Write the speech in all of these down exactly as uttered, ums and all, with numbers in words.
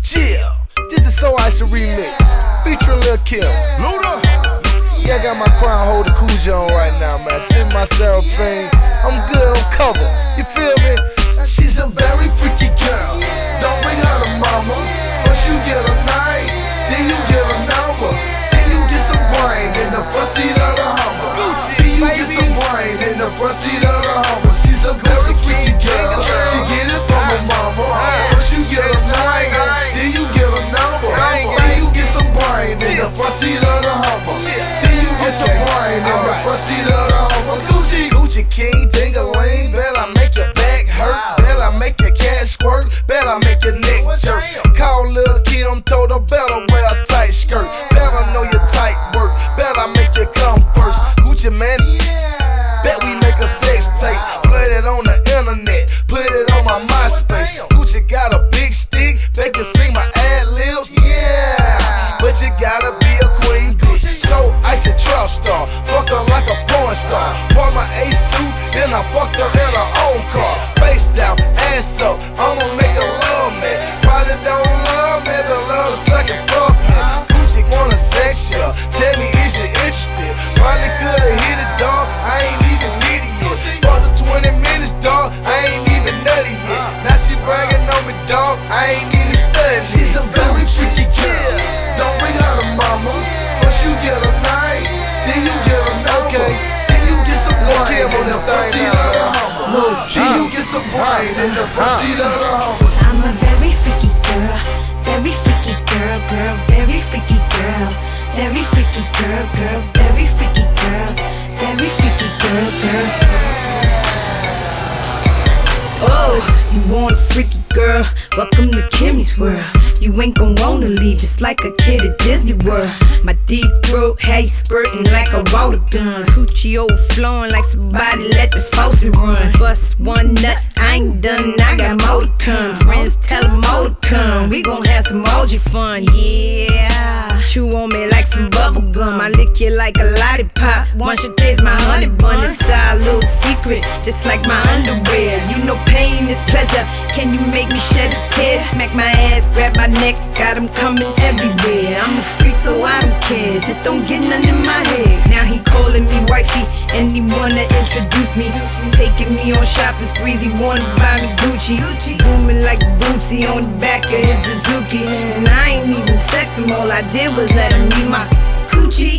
Chill. This is So Ice Remix, featuring Lil Kim. Luda. Yeah, I got my crown holder Coogee on right now, man. Sing my Seraphine. I'm good on cover. You feel me? She's a very freaky girl. Don't bring her to mama. First you get a night, then you get a number, then you get some brain in the front seat of the Hummer. Then you get some brain in the front seat of the Hummer. She's a very freaky girl. She get it from her mama. First you get a night, then you get a number, then you get some brain in the front seat of the Hummer. Then you get some brain in the front seat of the Hummer. Gucci, Gucci King, ding-a-ling, bet I make your back hurt. Bet I make your cash squirt, bet I make your neck jerk. Call Lil Kim, told her better wear a tight skirt. Better know your tight work, bet I make you come first. Gucci man, bet we make a sex tape. Play it on the internet, put it on my MySpace. Gucci got a big stick, bet you sing my ad-libs, yeah. But you gotta be a queen bitch. So icy trap star, fuck her like a porn star. Bought my ace too, then I fucked her in her own car. Face down, ass up, I'ma make her love me. Probably don't love me, but love the second fuck me. Gucci wanna sex ya, tell me is you interested? Probably coulda hit it, dog, I ain't even hit it yet. For the twenty minutes, dog, I ain't even nutty yet. Now she bragging on me, dog, I ain't even studying. she's a very freaky girl. Don't bring her to mama. First you get a night, then you get a number, then you get some brain in the front seat of the Hummer. Then you get some brain in the front seat of the Hummer. I'm a very freaky girl, very freaky girl, girl, very freaky girl, very freaky girl, girl, very freaky girl, very freaky girl, girl. Oh, you want a freaky girl? Welcome to Kimmy's world. You ain't gon' wanna leave just like a kid at Disney World. My deep throat had you spurting like a water gun. Coochie overflowing like somebody let the faucet run. Bust one nut, I ain't done, I got more to come. Friends tell them more to come. We gon' have some orgy fun, yeah. Chew on me like some bubble gum. I lick you like a lollipop. Once you taste my honey bun, it's our little secret, just like my underwear. You know pain is pleasure. Can you make me shed a tear? Smack my ass, grab my neck, got him coming everywhere. I'm a freak, so I don't care. Just don't get none in my head. Now he calling me wifey, and he wanna introduce me. Taking me on shopping sprees, he wanna buy me Gucci. Zooming like Bootsy on the back of his Suzuki. And I ain't even sex him, all I did was let him meet my coochie.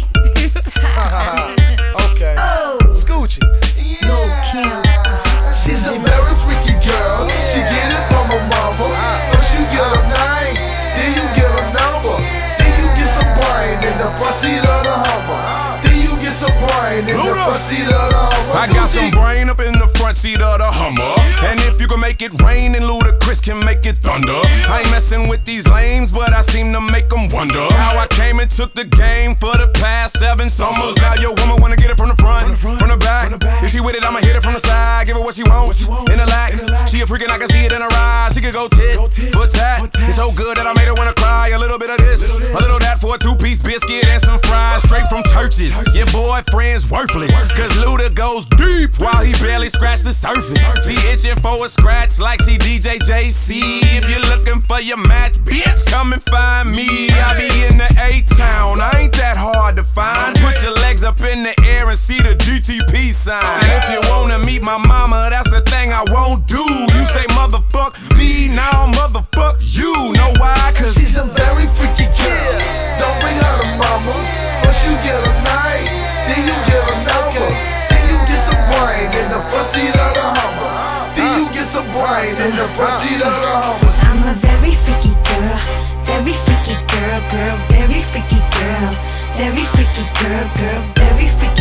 Okay. Oh, Gucci. Lil Kim. She's a very freaky girl. She get it from her mama. First you get a night, then you get a number, then you get some brain in the front seat of the Hummer. Then you get some brain in the front seat of the Hummer. I got some brain up in the front seat of the Hummer. And if you can make it rain, then Ludacris can make it thunder. I ain't messing with these lames, but I seem to make them wonder how I came and took the game for the past seven summers. Now your woman wanna get it from the front, from the back. If she with it, I'ma hit it from the side. Give her what she wants, in the lack. She a freakin', I can see it in her eyes. She could go tit for tat. It's so good that I made her wanna cry. A little bit of this, a little that for a two-piece biscuit and some fries straight from Churches. Your boyfriend's worthless, cause Luda goes deep while he barely scratched the surface. She itching for a scratch like she D J J C. If you're looking for your match, bitch, come and find me. I be in the A-Town, I ain't that hard to find. Put your legs up in the air and see the D T P sign. And if you wanna meet my mama, that's the thing I won't do. You say motherfuck me, now motherfuck you. Know why? Cause she's a very freaky girl. Don't bring her to mama. First you get a night, then you get a number, then you get some brain in the front seat of the Hummer. Then you get some brain in the front seat of the Hummer. I'm a very freaky girl, very freaky girl, girl, very freaky girl, very freaky girl, girl, very freaky